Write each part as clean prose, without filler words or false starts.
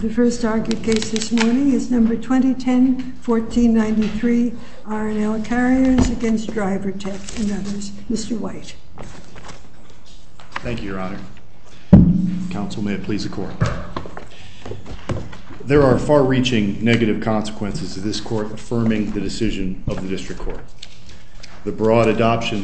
The first argued case this morning is number 2010-1493, R&L Carriers against Driver Tech and others. Mr. White. Thank you, Your Honor. Counsel, may it please the Court. There are far-reaching negative consequences of this Court affirming the decision of the District Court. The broad adoption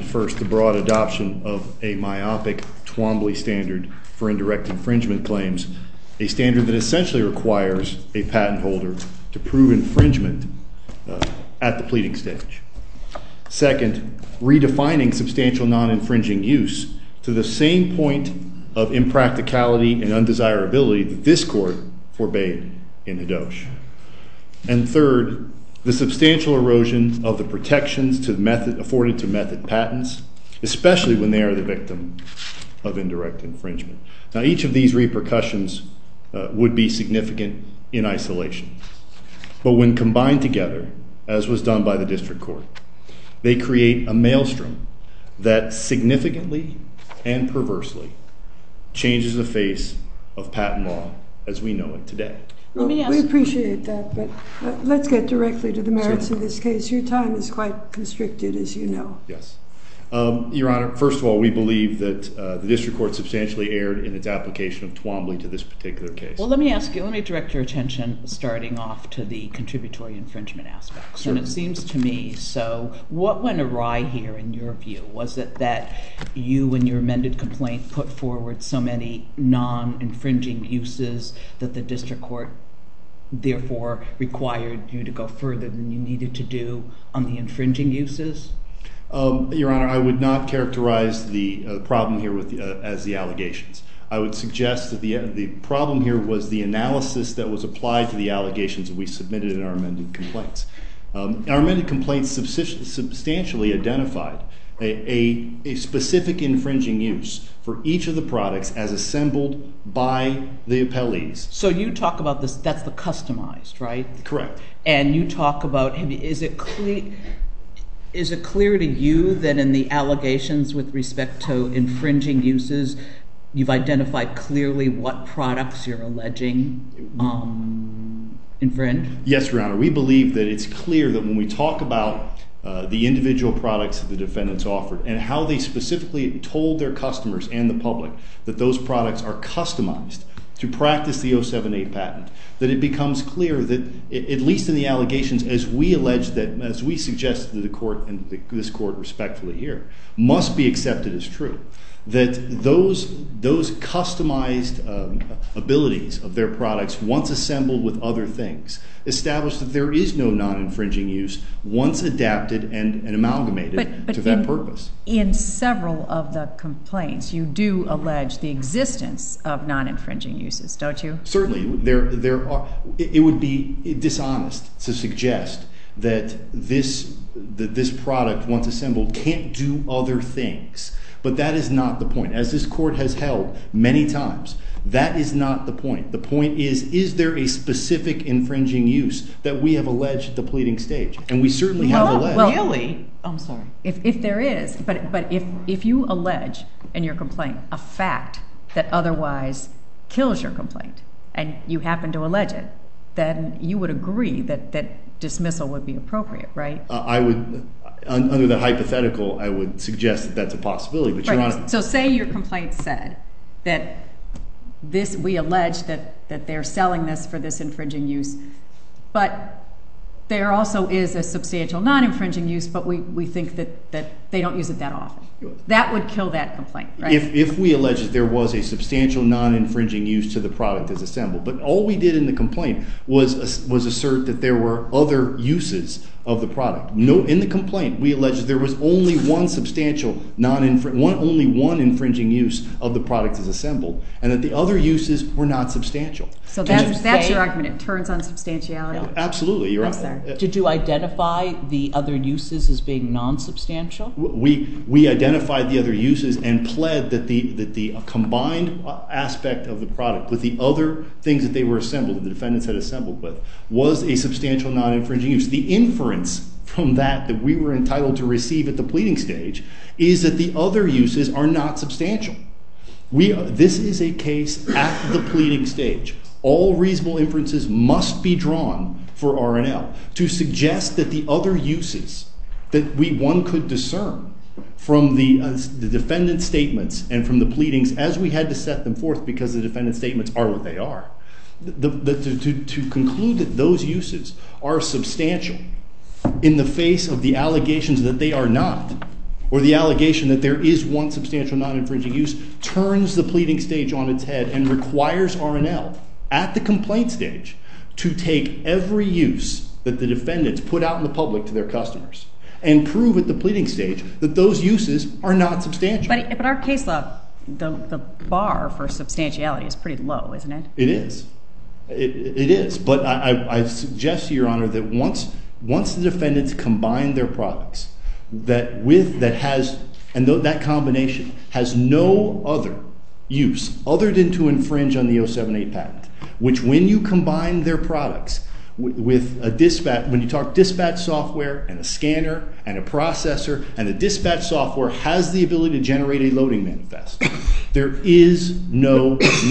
of a myopic Twombly standard for indirect infringement claims, a standard that essentially requires a patent holder to prove infringement at the pleading stage. Second, redefining substantial non-infringing use to the same point of impracticality and undesirability that this Court forbade in Hadosh. And third, the substantial erosion of the protections afforded to method patents, especially when they are the victim of indirect infringement. Now, each of these repercussions would be significant in isolation. But when combined together, as was done by the District Court, they create a maelstrom that significantly and perversely changes the face of patent law as we know it today. Well, we appreciate that, but let's get directly to the merits of this case. Your time is quite constricted, as you know. Yes. Your Honor, first of all, we believe that the District Court substantially erred in its application of Twombly to this particular case. Well, let me direct your attention, starting off, to the contributory infringement aspects. Sure. And it seems to me, so what went awry here, in your view? Was it that you, in your amended complaint, put forward so many non-infringing uses that the District Court therefore required you to go further than you needed to do on the infringing uses? Your Honor, I would not characterize the problem here as the allegations. I would suggest that the problem here was the analysis that was applied to the allegations that we submitted in our amended complaints. Our amended complaints substantially identified a specific infringing use for each of the products as assembled by the appellees. So you talk about this, that's the customized, right? Correct. And you talk about, is it clear to you that in the allegations with respect to infringing uses, you've identified clearly what products you're alleging infringe? Yes, Your Honor. We believe that it's clear that when we talk about the individual products that the defendants offered and how they specifically told their customers and the public that those products are customized to practice the 078 patent, that it becomes clear that, at least in the allegations, as we allege that, as we suggested to the court, and this court respectfully here, must be accepted as true, that those customized abilities of their products, once assembled with other things, establish that there is no non-infringing use once adapted and amalgamated to that purpose. In several of the complaints, you do allege the existence of non-infringing uses, don't you? Certainly. There are. It would be dishonest to suggest that this product, once assembled, can't do other things. But that is not the point. As this court has held many times, that is not the point. The point is there a specific infringing use that we have alleged at the pleading stage? And we certainly have alleged. Well, really? I'm sorry. If there is, but if you allege in your complaint a fact that otherwise kills your complaint, and you happen to allege it, then you would agree that dismissal would be appropriate, right? I would, under the hypothetical, I would suggest that that's a possibility. But Your Honor, so say your complaint said that we allege that they're selling this for this infringing use, but there also is a substantial non-infringing use, but we think that they don't use it that often. That would kill that complaint, right? If we allege that there was a substantial non-infringing use to the product as assembled, but all we did in the complaint was assert that there were other uses of the product. No, in the complaint, we alleged there was only one substantial only one infringing use of the product as assembled, and that the other uses were not substantial. So that's your argument. It turns on substantiality. No. Absolutely, You're right. Did you identify the other uses as being non-substantial? We identified the other uses and pled that the combined aspect of the product with the other things that they were assembled, that the defendants had assembled with, was a substantial non-infringing use. The inference from that we were entitled to receive at the pleading stage is that the other uses are not substantial. This is a case at the pleading stage. All reasonable inferences must be drawn for R&L. To suggest that the other uses that one could discern from the defendant's statements and from the pleadings, as we had to set them forth because the defendant's statements are what they are, to conclude that those uses are substantial in the face of the allegations that they are not, or the allegation that there is one substantial non-infringing use, turns the pleading stage on its head and requires R&L at the complaint stage to take every use that the defendants put out in the public to their customers and prove at the pleading stage that those uses are not substantial. But our case law, the bar for substantiality is pretty low, isn't it? It is. It is. But I suggest to Your Honor that once the defendants combine their products, that combination has no other use other than to infringe on the 078 patent, which when you combine their products with a dispatch, when you talk dispatch software and a scanner and a processor, and the dispatch software has the ability to generate a loading manifest, there is no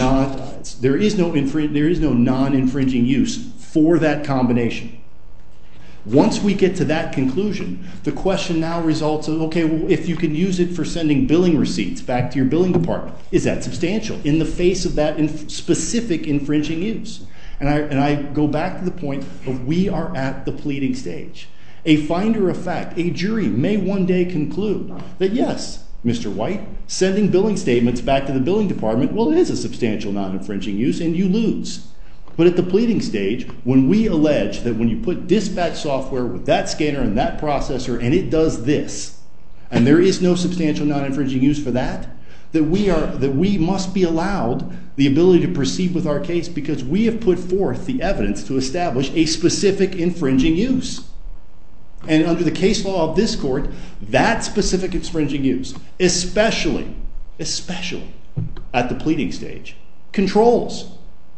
non-infringing use for that combination. Once we get to that conclusion, the question now results of, okay, well, if you can use it for sending billing receipts back to your billing department, is that substantial in the face of that specific infringing use? And I go back to the point of we are at the pleading stage. A finder of fact, a jury, may one day conclude that yes, Mr. White, sending billing statements back to the billing department, well, it is a substantial non-infringing use, and you lose. But at the pleading stage, when we allege that when you put dispatch software with that scanner and that processor and it does this, and there is no substantial non-infringing use for that, that we must be allowed the ability to proceed with our case because we have put forth the evidence to establish a specific infringing use. And under the case law of this court, that specific infringing use, especially at the pleading stage, controls.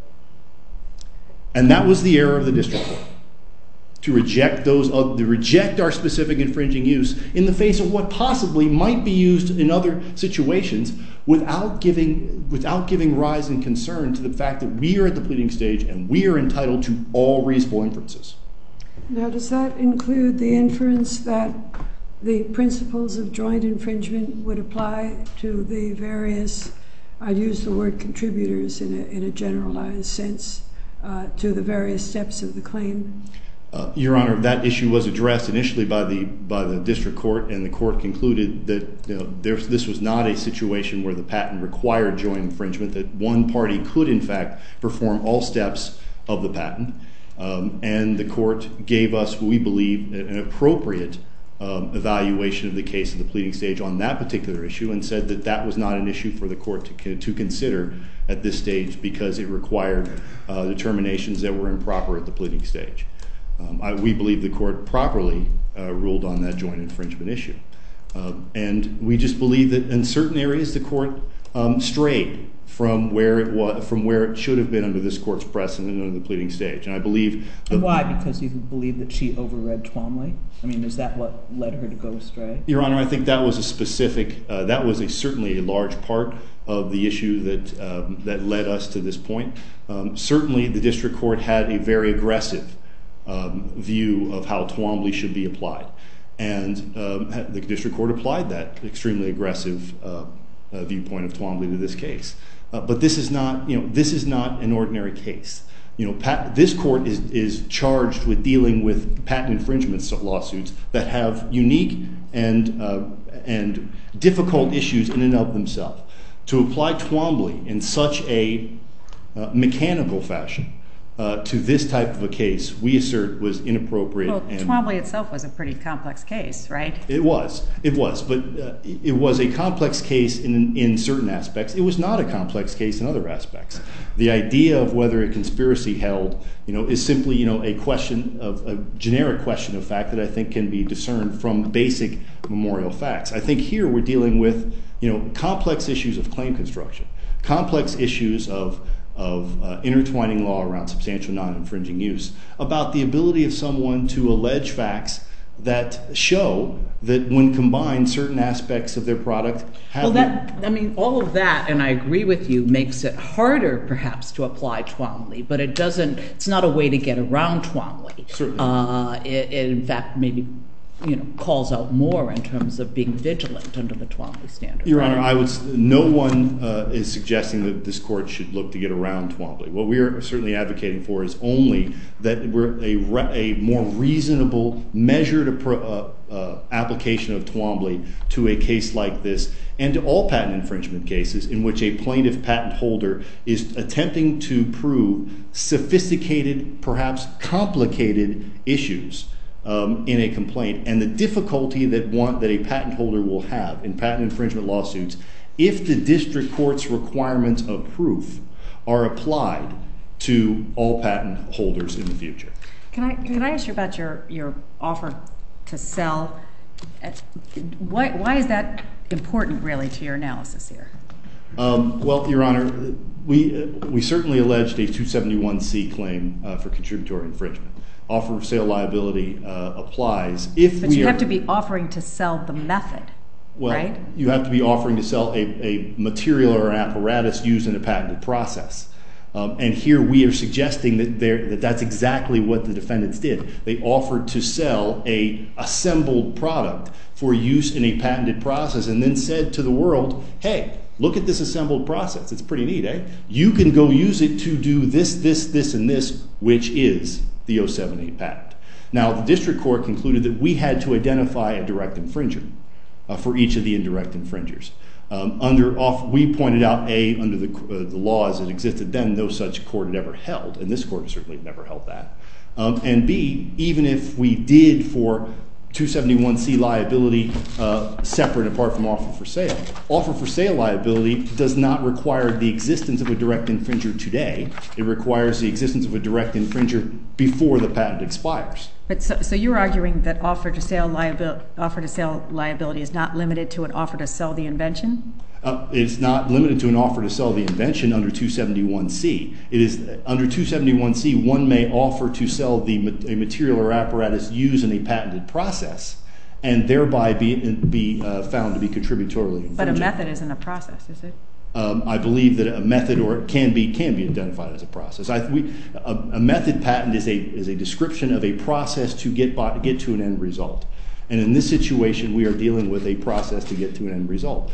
And that was the error of the district court, to reject our specific infringing use in the face of what possibly might be used in other situations without giving rise and concern to the fact that we are at the pleading stage and we are entitled to all reasonable inferences. Now, does that include the inference that the principles of joint infringement would apply to the various, I'd use the word contributors in a generalized sense, to the various steps of the claim? Your Honor, that issue was addressed initially by the district court, and the court concluded that this was not a situation where the patent required joint infringement, that one party could, in fact, perform all steps of the patent. And the court gave us, what we believe, an appropriate evaluation of the case at the pleading stage on that particular issue, and said that that was not an issue for the court to consider at this stage because it required determinations that were improper at the pleading stage. We believe the court properly ruled on that joint infringement issue. And we just believe that in certain areas the court strayed from where it should have been under this court's precedent under the pleading stage. And I believe... And why? Because you believe that she overread Twombly? I mean, is that what led her to go astray? Your Honor, I think that was certainly a large part of the issue that led us to this point. Certainly the district court had a very aggressive view of how Twombly should be applied. And the district court applied that extremely aggressive viewpoint of Twombly to this case. But this is not an ordinary case. This court is charged with dealing with patent infringement lawsuits that have unique and difficult issues in and of themselves. To apply Twombly in such a mechanical fashion to this type of a case, we assert was inappropriate. Well, Twombly itself was a pretty complex case, right? It was. But it was a complex case in certain aspects. It was not a complex case in other aspects. The idea of whether a conspiracy held, is simply, a generic question of fact that I think can be discerned from basic memorial facts. I think here we're dealing with, complex issues of claim construction, complex issues of intertwining law around substantial non-infringing use, about the ability of someone to allege facts that show that when combined, certain aspects of their product have... Well, all of that, and I agree with you, makes it harder perhaps to apply Twombly, but it's not a way to get around Twombly. Certainly. It in fact, maybe calls out more in terms of being vigilant under the Twombly standard. Your Honor, no one is suggesting that this court should look to get around Twombly. What we are certainly advocating for is only that we're a more reasonable, measured application of Twombly to a case like this, and to all patent infringement cases in which a plaintiff patent holder is attempting to prove sophisticated, perhaps complicated issues in a complaint, and the difficulty that a patent holder will have in patent infringement lawsuits if the district court's requirements of proof are applied to all patent holders in the future. Can I ask you about your offer to sell? Why is that important, really, to your analysis here? Well, Your Honor, we certainly alleged a 271C claim for contributory infringement. Offer of sale liability applies if But you have to be offering to sell the method, right? Well, you have to be offering to sell a material or an apparatus used in a patented process. And here we are suggesting that that's exactly what the defendants did. They offered to sell an assembled product for use in a patented process and then said to the world, hey, look at this assembled process. It's pretty neat, eh? You can go use it to do this, and this, which is the 078 patent. Now, the district court concluded that we had to identify a direct infringer for each of the indirect infringers. We pointed out, under the law as it existed then, no such court had ever held, and this court has certainly never held that. And B, even if we did for 271C liability separate and apart from offer for sale liability does not require the existence of a direct infringer today. It requires the existence of a direct infringer before the patent expires. But so you're arguing that offer to sale liability is not limited to an offer to sell the invention? It's not limited to an offer to sell the invention under 271C. It is under 271C, one may offer to sell a material or apparatus used in a patented process, and thereby be found to be contributory infringing. But a method isn't a process, is it? I believe that a method can be identified as a process. A method patent is a description of a process to get to an end result. And in this situation, we are dealing with a process to get to an end result.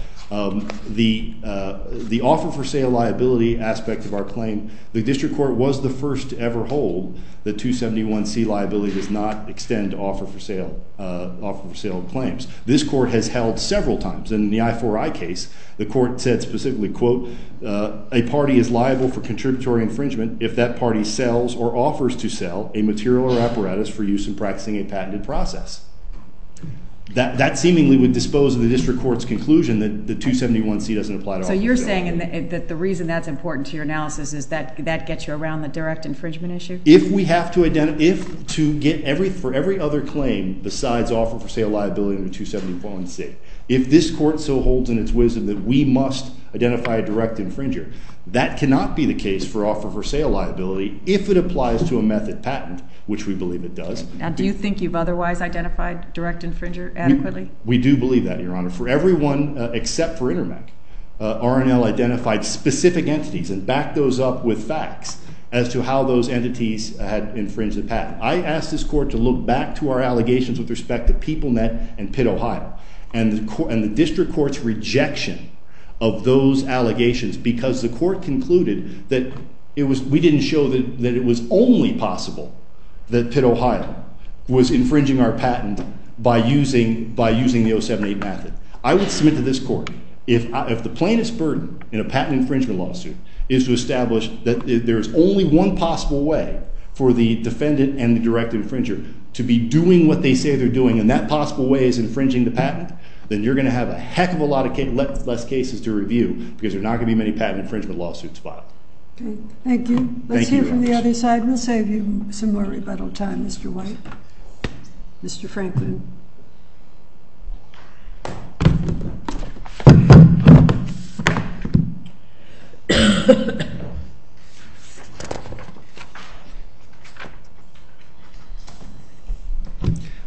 The offer for sale liability aspect of our claim, the district court was the first to ever hold that 271C liability does not extend to offer for sale claims. This court has held several times. In the I4I case, the court said specifically, quote, a party is liable for contributory infringement if that party sells or offers to sell a material or apparatus for use in practicing a patented process. That seemingly would dispose of the district court's conclusion that the 271C doesn't apply to all. So you're saying that the reason that's important to your analysis is that gets you around the direct infringement issue? If we have to for every other claim besides offer for sale liability under 271C, if this court so holds in its wisdom that we must identify a direct infringer, that cannot be the case for offer for sale liability if it applies to a method patent, which we believe it does. Now, do you think you've otherwise identified direct infringer adequately? We do believe that, Your Honor. For everyone except for Intermec, R&L identified specific entities and backed those up with facts as to how those entities had infringed the patent. I asked this court to look back to our allegations with respect to PeopleNet and Pitt, Ohio, and the district court's rejection of those allegations, because the court concluded that we didn't show that it was only possible that Pitt, Ohio was infringing our patent by using the 078 method. I would submit to this court, if the plaintiff's burden in a patent infringement lawsuit is to establish that there's only one possible way for the defendant and the direct infringer to be doing what they say they're doing, and that possible way is infringing the patent, then you're going to have a heck of a lot of less cases to review, because there are not going to be many patent infringement lawsuits filed. Okay, thank you. Let's hear from the other side. We'll save you some more rebuttal time, Mr. White. Mr. Franklin.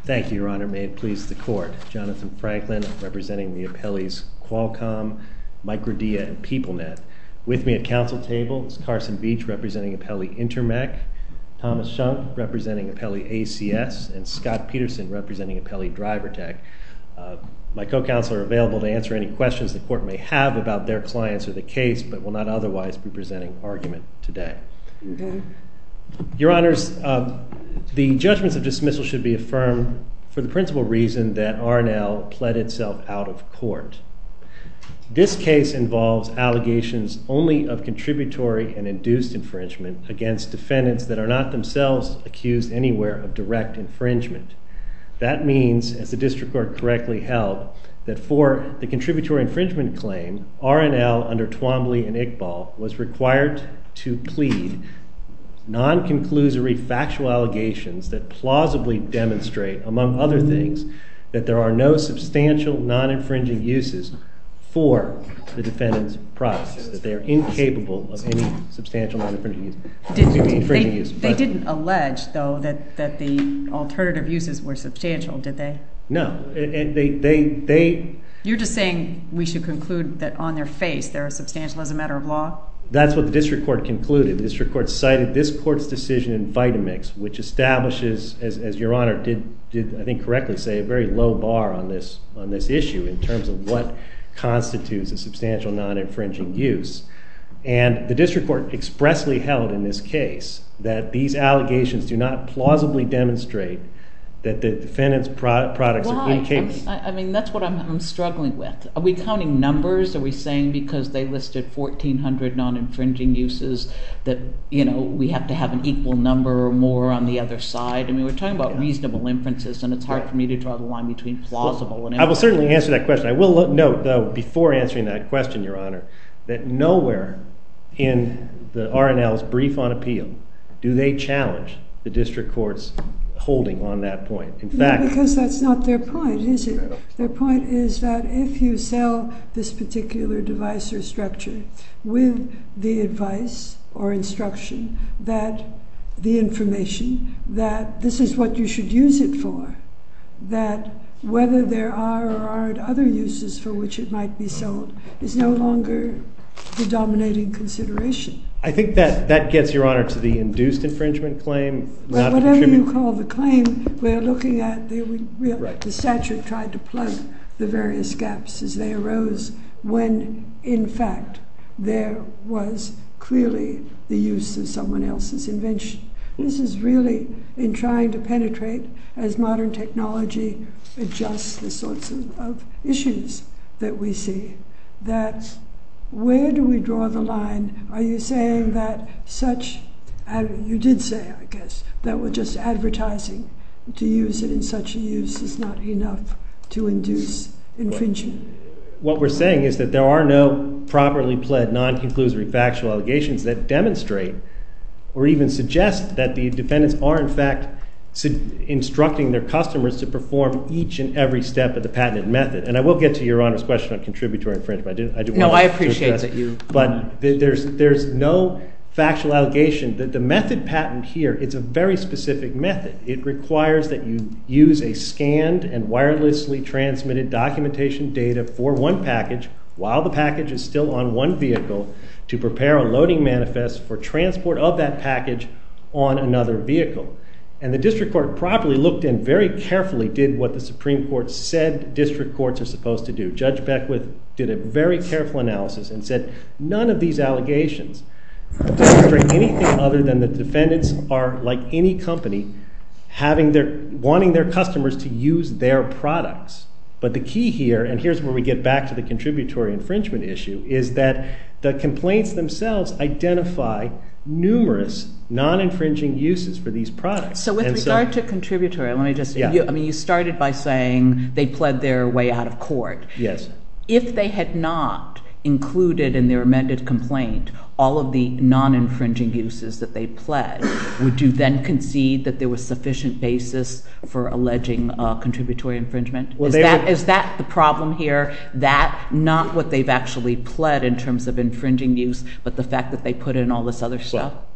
Thank you, Your Honor. May it please the Court. Jonathan Franklin, representing the appellees Qualcomm, Microdea, and PeopleNet. With me at council table is Carson Beach, representing appellee Intermec, Thomas Shunk, representing appellee ACS, and Scott Peterson, representing appellee DriverTech. My co-counsel are available to answer any questions the Court may have about their clients or the case, but will not otherwise be presenting argument today. Okay. Your Honors, the judgments of dismissal should be affirmed for the principal reason that R&L pled itself out of court. This case involves allegations only of contributory and induced infringement against defendants that are not themselves accused anywhere of direct infringement. That means, as the district court correctly held, that for the contributory infringement claim, R&L under Twombly and Iqbal was required to plead non-conclusory factual allegations that plausibly demonstrate, among other things, that there are no substantial non-infringing uses for the defendant's products, that they are incapable of any substantial non-infringing use. They didn't allege, though, that the alternative uses were substantial, did they? No. You're just saying we should conclude that on their face they're substantial as a matter of law? That's what the district court concluded. The district court cited this court's decision in Vitamix, which establishes, as Your Honor did I think correctly say, a very low bar on this issue in terms of what constitutes a substantial non-infringing use. And the district court expressly held in this case that these allegations do not plausibly demonstrate that the defendant's products are incapable. I mean, that's what I'm struggling with. Are we counting numbers? Are we saying because they listed 1,400 non-infringing uses that, we have to have an equal number or more on the other side? I mean, we're talking about reasonable inferences, and it's hard for me to draw the line between plausible and inference. I will certainly answer that question. I will note, though, before answering that question, Your Honor, that nowhere in the R&L's brief on appeal do they challenge the district court's holding on that point. In fact, no, because that's not their point, is it? Their point is that if you sell this particular device or structure with the advice or instruction that the information that this is what you should use it for, that whether there are or aren't other uses for which it might be sold is no longer the dominating consideration. I think that gets, Your Honor, to the induced infringement claim. Well, whatever you call the claim, we're looking at the statute tried to plug the various gaps as they arose when, in fact, there was clearly the use of someone else's invention. This is really in trying to penetrate, as modern technology adjusts the sorts of issues that we see, that where do we draw the line? Are you saying that you did say, I guess, that we're just advertising to use it in such a use is not enough to induce infringement? What we're saying is that there are no properly pled non-conclusory factual allegations that demonstrate or even suggest that the defendants are, in fact, instructing their customers to perform each and every step of the patented method. And I will get to Your Honor's question on contributory infringement. I appreciate that you... But there's no factual allegation that the method patent here, it's a very specific method. It requires that you use a scanned and wirelessly transmitted documentation data for one package while the package is still on one vehicle to prepare a loading manifest for transport of that package on another vehicle. And the district court properly looked and very carefully did what the Supreme Court said district courts are supposed to do. Judge Beckwith did a very careful analysis and said none of these allegations demonstrate anything other than the defendants are, like any company, wanting their customers to use their products. But the key here, and here's where we get back to the contributory infringement issue, is that the complaints themselves identify numerous non-infringing uses for these products. So with regard to contributory, let me just... Yeah. You started by saying they pled their way out of court. Yes. If they had not included in their amended complaint all of the non-infringing uses that they pled, would you then concede that there was sufficient basis for alleging contributory infringement? Is that the problem here? That not what they've actually pled in terms of infringing use, but the fact that they put in all this other stuff? Well,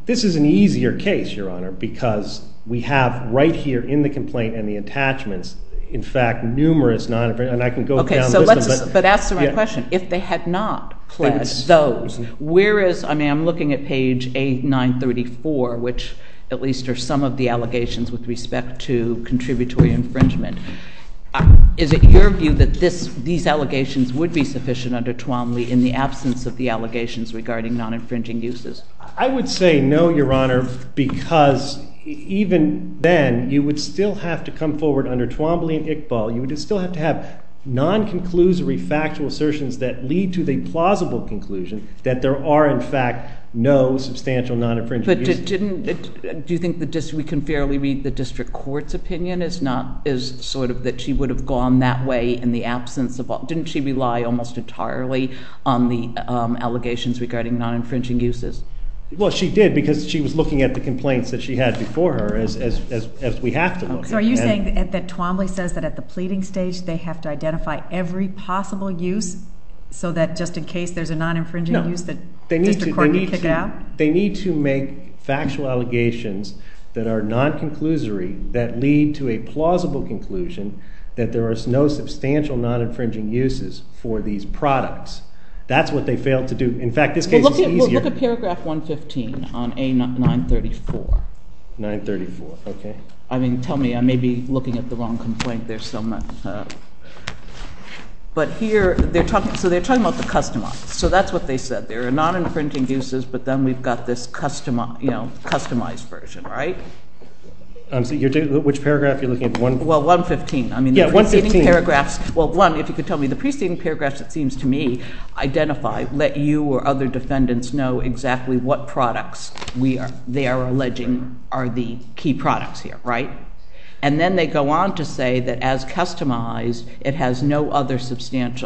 This is an easier case, Your Honor, because we have right here in the complaint and the attachments, in fact, numerous non-infringing, and I can go down Okay, the so list. but ask the right yeah. question. If they had not pled those, where is, I mean, I'm looking at page A934, which at least are some of the allegations with respect to contributory infringement. Is it your view that these allegations would be sufficient under Twombly in the absence of the allegations regarding non-infringing uses? I would say no, Your Honor, because even then you would still have to come forward under Twombly and Iqbal. You would still have to have non-conclusory factual assertions that lead to the plausible conclusion that there are, in fact, no substantial non-infringing But uses. do you think we can fairly read the district court's opinion is sort of that she would have gone that way in the absence of all? Didn't she rely almost entirely on the allegations regarding non-infringing uses? Well, she did, because she was looking at the complaints that she had before her, as we have to look. So are you saying that Twombly says that at the pleading stage they have to identify every possible use so that just in case there's a non-infringing use that district court can kick it out? They need to make factual allegations that are non-conclusory, that lead to a plausible conclusion that there are no substantial non-infringing uses for these products. That's what they failed to do. In fact, this case is easier. Look at paragraph 115 on A934. 934, okay. I mean, tell me, I may be looking at the wrong complaint. There's so much. But here, they're talking about the customized. So that's what they said. There are non-infringing uses, but then we've got this customized version, right? So which paragraph you're looking at? Well, 115. I mean, the preceding paragraphs. Well, if you could tell me, the preceding paragraphs, it seems to me, let you or other defendants know exactly what products they are alleging are the key products here, right? And then they go on to say that as customized, it has no other substantial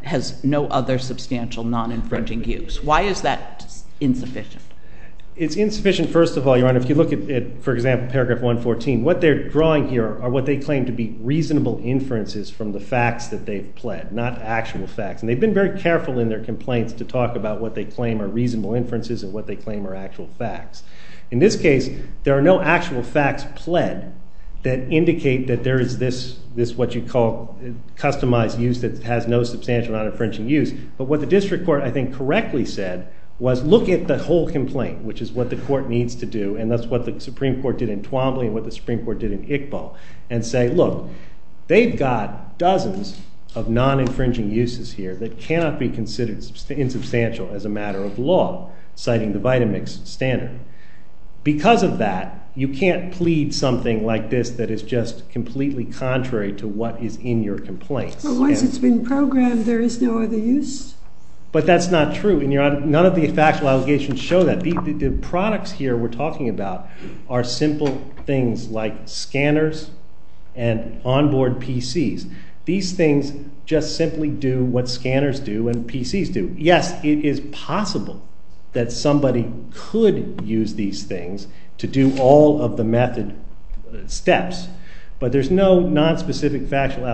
non-infringing use. Why is that insufficient? It's insufficient, first of all, Your Honor, if you look at, for example, paragraph 114, what they're drawing here are what they claim to be reasonable inferences from the facts that they've pled, not actual facts. And they've been very careful in their complaints to talk about what they claim are reasonable inferences and what they claim are actual facts. In this case, there are no actual facts pled that indicate that there is this what you call customized use that has no substantial non-infringing use. But what the district court, I think, correctly said was look at the whole complaint, which is what the court needs to do, and that's what the Supreme Court did in Twombly and what the Supreme Court did in Iqbal, and say, look, they've got dozens of non-infringing uses here that cannot be considered insubstantial as a matter of law, citing the Vitamix standard. Because of that, you can't plead something like this that is just completely contrary to what is in your complaints. But once it's been programmed, there is no other use? But that's not true, and none of the factual allegations show that. The products here we're talking about are simple things like scanners and onboard PCs. These things just simply do what scanners do and PCs do. Yes, it is possible that somebody could use these things to do all of the method steps, but there's no non-conclusory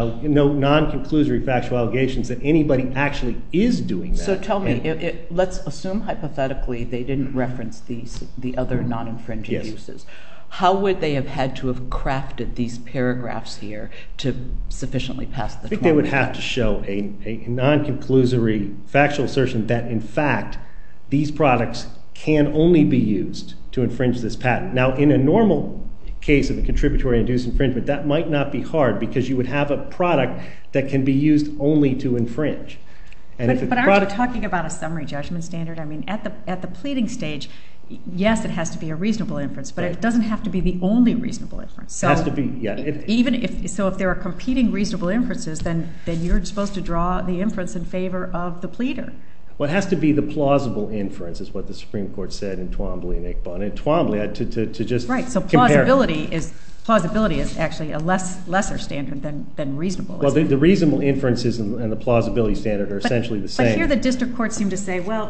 factual allegations that anybody actually is doing that. So tell me, let's assume hypothetically they didn't reference the other non-infringing uses. How would they have had to have crafted these paragraphs here to sufficiently pass the Twombly? I think they would have to show a non-conclusory factual assertion that, in fact, these products can only be used to infringe this patent. Now, in a normal case of a contributory induced infringement, that might not be hard because you would have a product that can be used only to infringe. But aren't you talking about a summary judgment standard? I mean, at the pleading stage, yes, it has to be a reasonable inference, but it doesn't have to be the only reasonable inference. So it has to be, yeah. If there are competing reasonable inferences, then you're supposed to draw the inference in favor of the pleader. Well, it has to be the plausible inference, is what the Supreme Court said in Twombly and Iqbal. And in Twombly, to just right. So compare, plausibility is actually a lesser standard than reasonable. Well, the reasonable inferences and the plausibility standard are essentially the same. But here the district court seemed to say, well,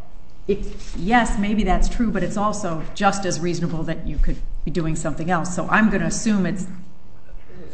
yes, maybe that's true, but it's also just as reasonable that you could be doing something else. So I'm going to assume it's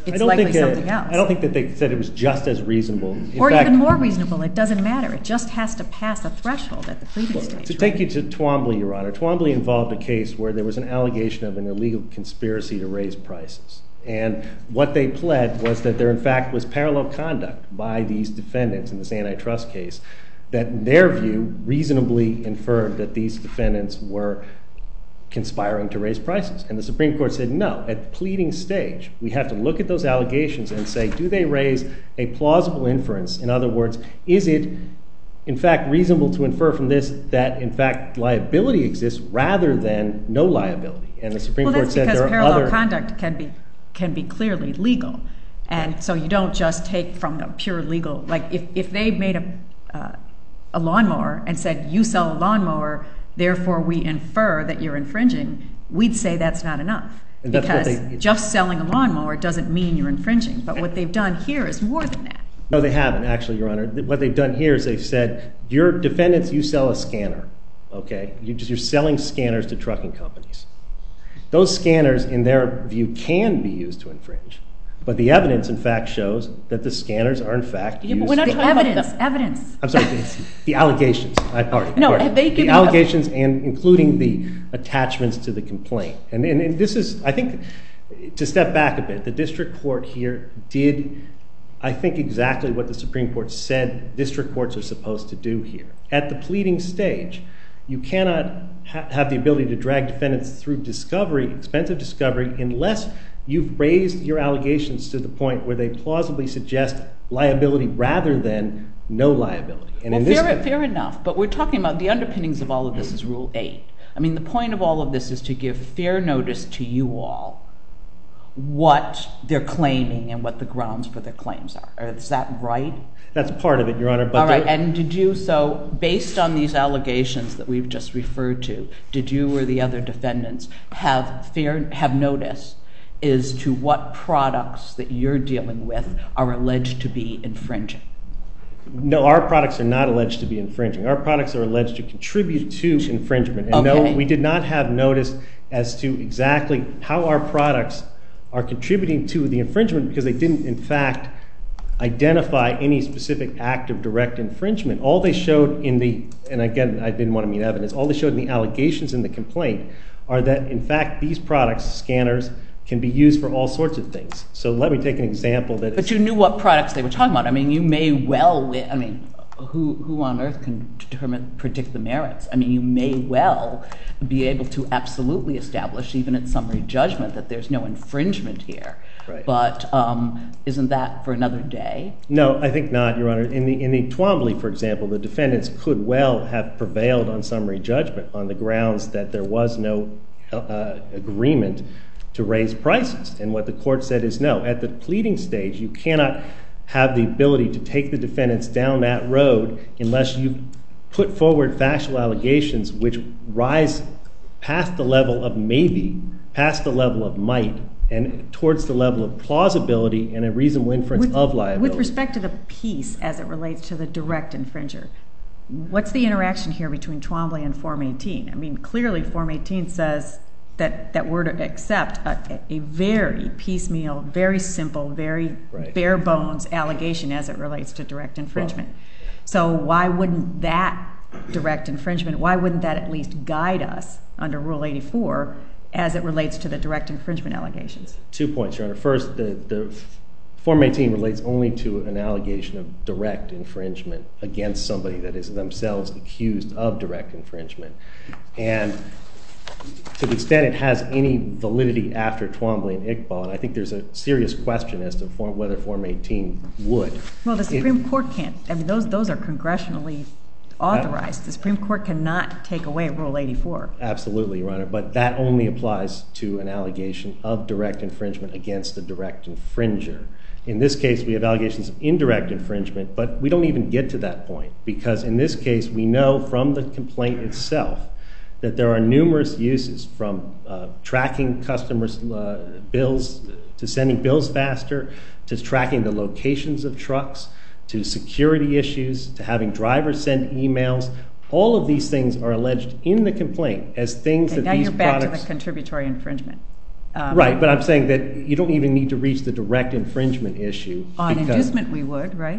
it's likely something else. I don't think that they said it was just as reasonable. Or even more reasonable. It doesn't matter. It just has to pass a threshold at the pleading stage. To take you to Twombly, Your Honor, Twombly involved a case where there was an allegation of an illegal conspiracy to raise prices. And what they pled was that there, in fact, was parallel conduct by these defendants in this antitrust case that, in their view, reasonably inferred that these defendants were conspiring to raise prices. And the Supreme Court said, no, at the pleading stage, we have to look at those allegations and say, do they raise a plausible inference? In other words, is it, in fact, reasonable to infer from this that, in fact, liability exists rather than no liability? And the Supreme Court said there are other... Well, that's because parallel conduct can be clearly legal. And so you don't just take from a pure legal... Like, if they made a lawnmower and said, you sell a lawnmower, therefore we infer that you're infringing, we'd say that's not enough. Because just selling a lawnmower doesn't mean you're infringing. But what they've done here is more than that. No, they haven't, actually, Your Honor. What they've done here is they've said, your defendants, you sell a scanner, okay? You're selling scanners to trucking companies. Those scanners, in their view, can be used to infringe. But the evidence, in fact, shows that the scanners are, in fact, used... But we're not talking about evidence. I'm sorry, the allegations. Have they given... The allegations, and including the attachments to the complaint. And this is, I think, to step back a bit, the district court here did, I think, exactly what the Supreme Court said district courts are supposed to do here. At the pleading stage, you cannot have the ability to drag defendants through discovery, expensive discovery, unless you've raised your allegations to the point where they plausibly suggest liability rather than no liability. And fair enough, but we're talking about the underpinnings of all of this is Rule 8. I mean, the point of all of this is to give fair notice to you all what they're claiming and what the grounds for their claims are. Is that right? That's part of it, Your Honor. But all right, and did you, so based on these allegations that we've just referred to, did you or the other defendants have notice as to what products that you're dealing with are alleged to be infringing? No, our products are not alleged to be infringing. Our products are alleged to contribute to infringement. And no, we did not have notice as to exactly how our products are contributing to the infringement because they didn't, in fact, identify any specific act of direct infringement. All they showed in the, and again, I didn't want to mean evidence, all they showed in the allegations in the complaint are that, in fact, these products, scanners, can be used for all sorts of things. So let me take an example that... But you knew what products they were talking about. I mean, you may well, I mean, who on earth can predict the merits? I mean, you may well be able to absolutely establish, even at summary judgment, that there's no infringement here. Right. But isn't that for another day? No, I think not, Your Honor. In the Twombly, for example, the defendants could well have prevailed on summary judgment on the grounds that there was no agreement to raise prices. And what the court said is no. At the pleading stage, you cannot have the ability to take the defendants down that road unless you put forward factual allegations which rise past the level of maybe, past the level of might, and towards the level of plausibility and a reasonable inference of liability. With respect to the piece as it relates to the direct infringer, what's the interaction here between Twombly and Form 18? I mean, clearly Form 18 says that we're to accept a very piecemeal, very simple, very bare bones allegation as it relates to direct infringement. Well, so why wouldn't that direct infringement, why wouldn't that at least guide us under Rule 84 as it relates to the direct infringement allegations? 2 points, Your Honor. First, the Form 18 relates only to an allegation of direct infringement against somebody that is themselves accused of direct infringement. And to the extent it has any validity after Twombly and Iqbal, and I think there's a serious question as to whether Form 18 would. Well, the Supreme Court can't. I mean, those are congressionally authorized. The Supreme Court cannot take away Rule 84. Absolutely, Your Honor, but that only applies to an allegation of direct infringement against a direct infringer. In this case, we have allegations of indirect infringement, but we don't even get to that point because in this case, we know from the complaint itself that there are numerous uses from tracking customers' bills to sending bills faster, to tracking the locations of trucks, to security issues, to having drivers send emails. All of these things are alleged in the complaint as things that these products... Now you're back to the contributory infringement. Right, but I'm saying that you don't even need to reach the direct infringement issue. On inducement, we would, right?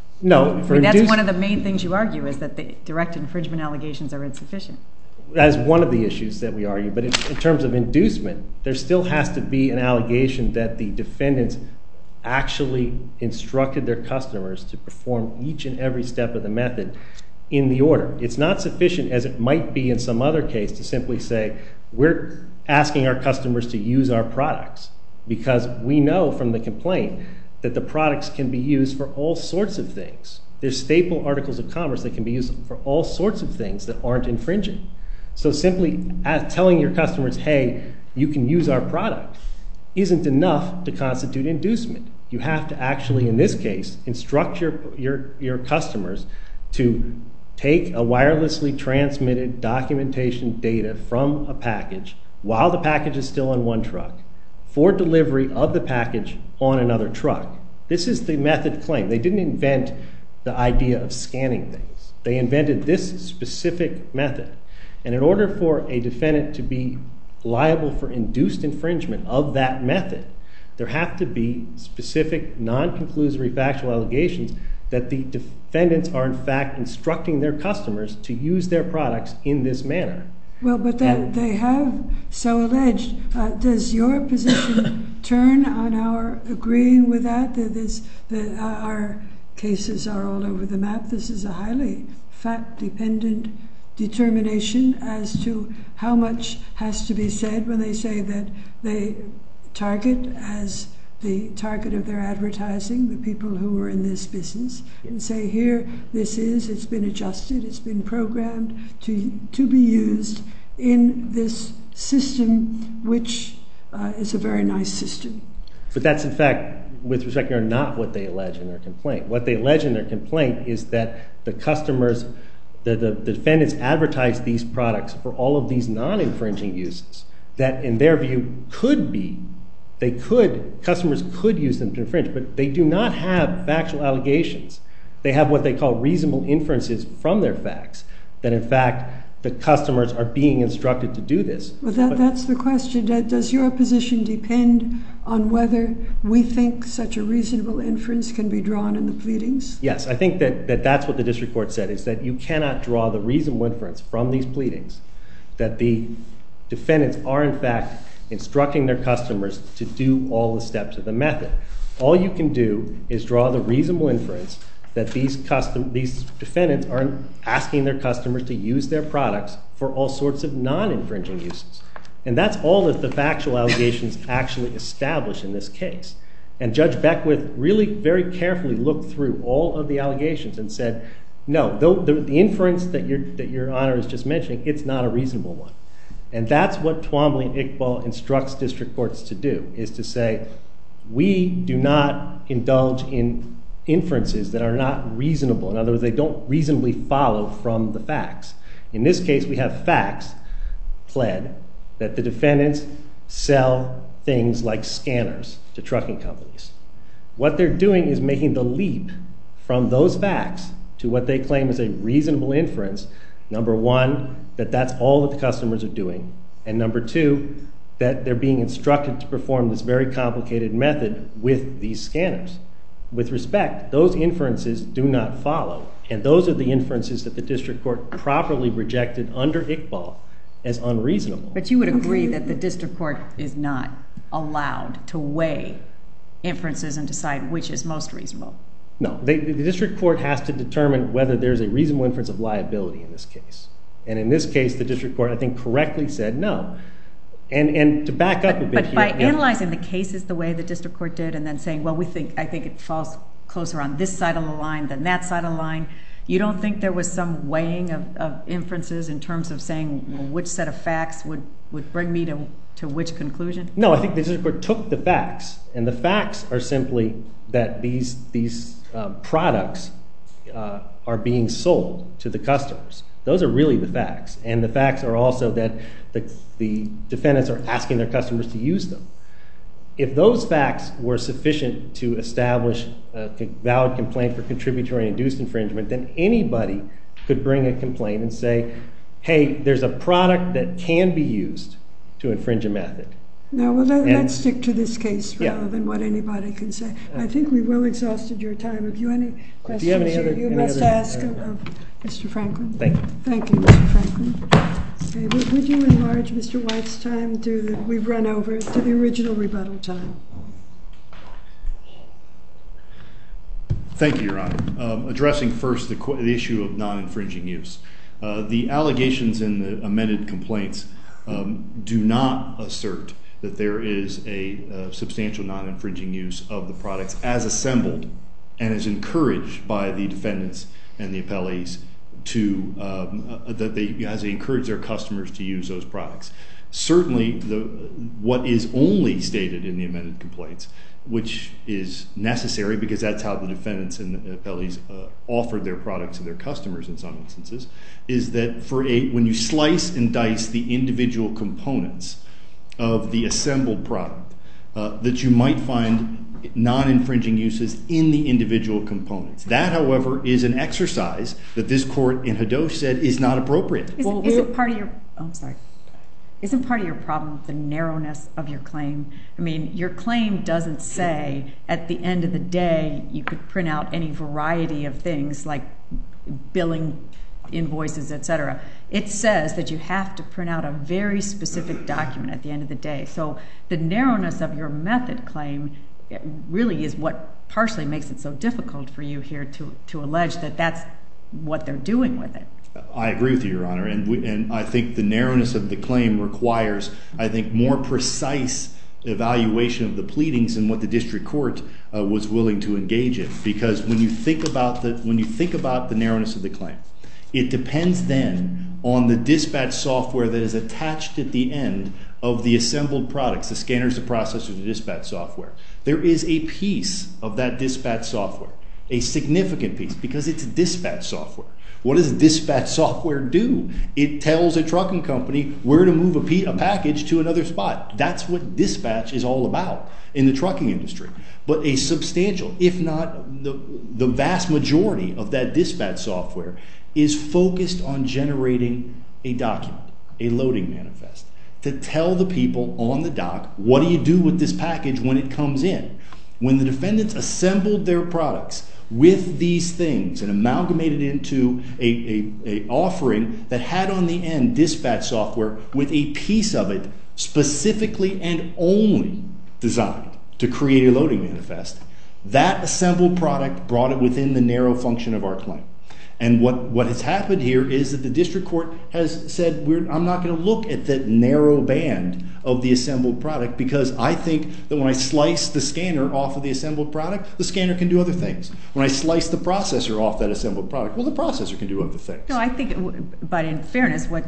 No, for that's one of the main things you argue, is that the direct infringement allegations are insufficient. That is one of the issues that we argue, but in terms of inducement, there still has to be an allegation that the defendants actually instructed their customers to perform each and every step of the method in the order. It's not sufficient, as it might be in some other case, to simply say, we're asking our customers to use our products, because we know from the complaint that the products can be used for all sorts of things. There's staple articles of commerce that can be used for all sorts of things that aren't infringing. So simply telling your customers, hey, you can use our product, isn't enough to constitute inducement. You have to actually, in this case, instruct your customers to take a wirelessly transmitted documentation data from a package while the package is still on one truck for delivery of the package on another truck. This is the method claim. They didn't invent the idea of scanning things. They invented this specific method. And in order for a defendant to be liable for induced infringement of that method, there have to be specific non-conclusory factual allegations that the defendants are in fact instructing their customers to use their products in this manner. Well, but they have so alleged. Does your position turn on our agreeing with that? That our cases are all over the map. This is a highly fact-dependent determination as to how much has to be said when they say that they target as the target of their advertising the people who are in this business, and say, here, it's been adjusted, it's been programmed to be used in this system, which is a very nice system. But that's, in fact, with respect to not what they allege in their complaint. What they allege in their complaint is that the customers, the defendants advertise these products for all of these non-infringing uses that, in their view, customers could use them to infringe, but they do not have factual allegations. They have what they call reasonable inferences from their facts, that in fact the customers are being instructed to do this. Well, that's the question. Does your position depend on whether we think such a reasonable inference can be drawn in the pleadings? Yes, I think that's what the district court said, is that you cannot draw the reasonable inference from these pleadings that the defendants are in fact instructing their customers to do all the steps of the method. All you can do is draw the reasonable inference that these defendants are asking their customers to use their products for all sorts of non-infringing uses. And that's all that the factual allegations actually establish in this case. And Judge Beckwith really very carefully looked through all of the allegations and said, no, the inference that your Honor is just mentioning, it's not a reasonable one. And that's what Twombly and Iqbal instructs district courts to do, is to say, we do not indulge in inferences that are not reasonable. In other words, they don't reasonably follow from the facts. In this case, we have facts pled that the defendants sell things like scanners to trucking companies. What they're doing is making the leap from those facts to what they claim is a reasonable inference. Number one, that that's all that the customers are doing. And number two, that they're being instructed to perform this very complicated method with these scanners. With respect, those inferences do not follow. And those are the inferences that the district court properly rejected under Iqbal as unreasonable. But you would agree that the district court is not allowed to weigh inferences and decide which is most reasonable? No, the district court has to determine whether there's a reasonable inference of liability in this case. And in this case, the district court, I think, correctly said no. And to back up a bit here. But by analyzing the cases the way the district court did and then saying, well, I think it falls closer on this side of the line than that side of the line, you don't think there was some weighing of inferences in terms of saying, well, which set of facts would bring me to which conclusion? No, I think the district court took the facts. And the facts are simply that these products are being sold to the customers. Those are really the facts. And the facts are also that the defendants are asking their customers to use them. If those facts were sufficient to establish a valid complaint for contributory induced infringement, then anybody could bring a complaint and say, hey, there's a product that can be used to infringe a method. No, well, let's stick to this case rather than what anybody can say. I think we've well exhausted your time. Have you any questions Do you have any other, you must ask of Mr. Franklin? Thank you. Thank you, Mr. Franklin. Okay, would you enlarge Mr. White's time we've run over to the original rebuttal time? Thank you, Your Honor. Addressing first the issue of non-infringing use. The allegations in the amended complaints do not assert that there is a substantial non-infringing use of the products as assembled and is encouraged by the defendants and the appellees as they encourage their customers to use those products. Certainly, what is only stated in the amended complaints, which is necessary because that's how the defendants and the appellees offered their products to their customers in some instances, is that when you slice and dice the individual components of the assembled product, that you might find non-infringing uses in the individual components. That, however, is an exercise that this court in Hadosh said is not appropriate. Isn't part of your Isn't part of your problem the narrowness of your claim? I mean, your claim doesn't say at the end of the day you could print out any variety of things like billing invoices, etc. It says that you have to print out a very specific document at the end of the day. So the narrowness of your method claim really is what partially makes it so difficult for you here to allege that that's what they're doing with it. I agree with you, Your Honor, and I think the narrowness of the claim requires, I think, more precise evaluation of the pleadings than what the district court was willing to engage in. Because when you think about the narrowness of the claim, it depends then on the dispatch software that is attached at the end of the assembled products, the scanners, the processors, the dispatch software. There is a piece of that dispatch software, a significant piece, because it's dispatch software. What does dispatch software do? It tells a trucking company where to move a package to another spot. That's what dispatch is all about in the trucking industry. But a substantial, if not the vast majority of that dispatch software is focused on generating a document, a loading manifest, to tell the people on the dock, what do you do with this package when it comes in? When the defendants assembled their products with these things and amalgamated into a offering that had on the end dispatch software with a piece of it specifically and only designed to create a loading manifest, that assembled product brought it within the narrow function of our claim. And what has happened here is that the district court has said, I'm not going to look at that narrow band of the assembled product because I think that when I slice the scanner off of the assembled product, the scanner can do other things. When I slice the processor off that assembled product, well, the processor can do other things. No, I think, but in fairness, what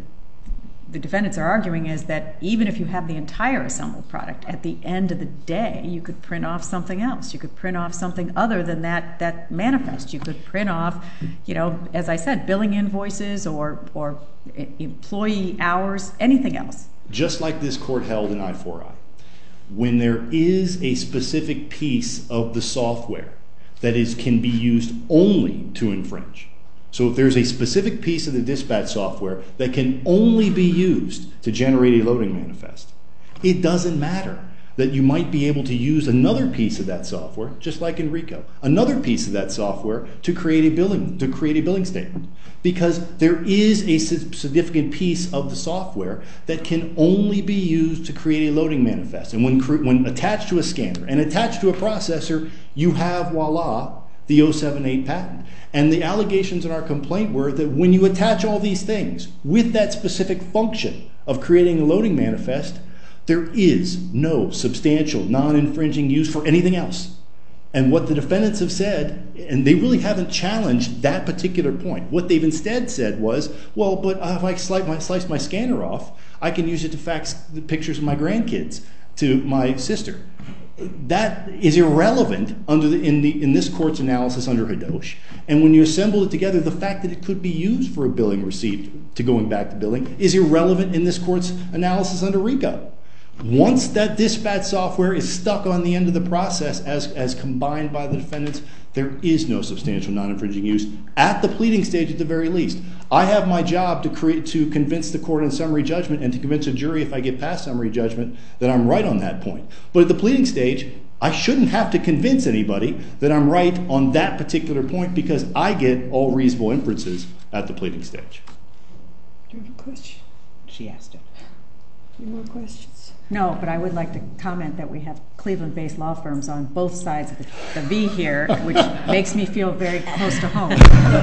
the defendants are arguing is that even if you have the entire assembled product, at the end of the day, you could print off something else. You could print off something other than that manifest. You could print off, as I said, billing invoices or employee hours, anything else. Just like this court held in I4I, when there is a specific piece of the software that can be used only to infringe. So if there's a specific piece of the dispatch software that can only be used to generate a loading manifest, it doesn't matter that you might be able to use another piece of that software, just like in RICO, another piece of that software to create a billing statement. Because there is a significant piece of the software that can only be used to create a loading manifest. And when attached to a scanner and attached to a processor, you have, voila, the 078 patent. And the allegations in our complaint were that when you attach all these things with that specific function of creating a loading manifest, there is no substantial non-infringing use for anything else. And what the defendants have said, and they really haven't challenged that particular point. What they've instead said was, well, but if I slice my scanner off, I can use it to fax the pictures of my grandkids to my sister. That is irrelevant in this court's analysis under Hadosh. And when you assemble it together, the fact that it could be used for a billing receipt to going back to billing is irrelevant in this court's analysis under RICO. Once that dispatch software is stuck on the end of the process as combined by the defendants, there is no substantial non-infringing use at the pleading stage at the very least. I have my job to convince the court in summary judgment and to convince a jury if I get past summary judgment that I'm right on that point. But at the pleading stage, I shouldn't have to convince anybody that I'm right on that particular point because I get all reasonable inferences at the pleading stage. Do you have a question? She asked it. Any more questions? No, but I would like to comment that we have Cleveland-based law firms on both sides of the V here, which makes me feel very close to home.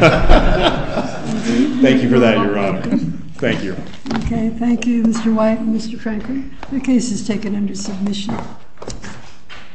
Thank you for that, Your Honor. Thank you. Okay, thank you, Mr. White and Mr. Franklin. The case is taken under submission.